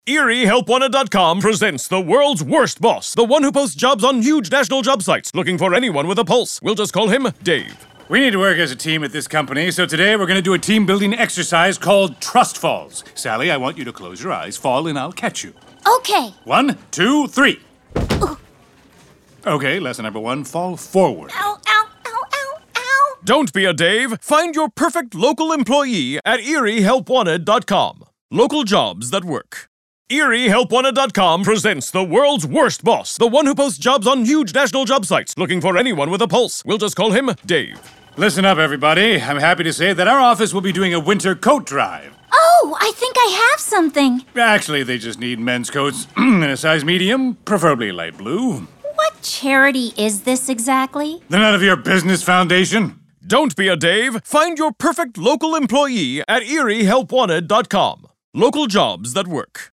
EerieHelpWanted.com presents the world's worst boss, the one who posts jobs on huge national job sites, looking for anyone with a pulse. We'll just call him Dave. We need to work as a team at this company, so today we're going to do a team-building exercise called Trust Falls. Sally, I want you to close your eyes, fall, and I'll catch you. Okay. 1, 2, 3. Okay, lesson number 1, fall forward. Ow, ow, ow, ow, ow. Don't be a Dave. Find your perfect local employee at EerieHelpWanted.com. Local jobs that work. EerieHelpWanted.com presents the world's worst boss, the one who posts jobs on huge national job sites, looking for anyone with a pulse. We'll just call him Dave. Listen up, everybody. I'm happy to say that our office will be doing a winter coat drive. Oh, I think I have something. Actually, they just need men's coats in a size medium, preferably light blue. What charity is this exactly? They're none of your business, Foundation. Don't be a Dave. Find your perfect local employee at EerieHelpWanted.com. Local jobs that work.